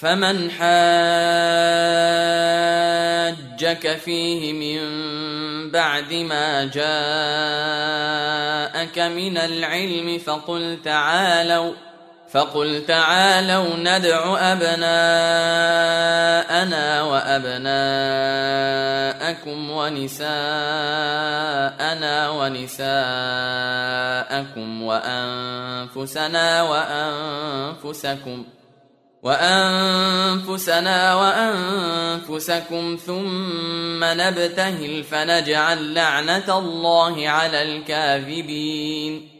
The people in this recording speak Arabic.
فمن حاجك فيه من بعد ما جاءك من العلم فقل تعالوا ندع أبناءنا وأبناءكم ونساءنا ونساءكم وأنفسنا وأنفسكم ثم نبتهل فنجعل لعنة الله على الكاذبين.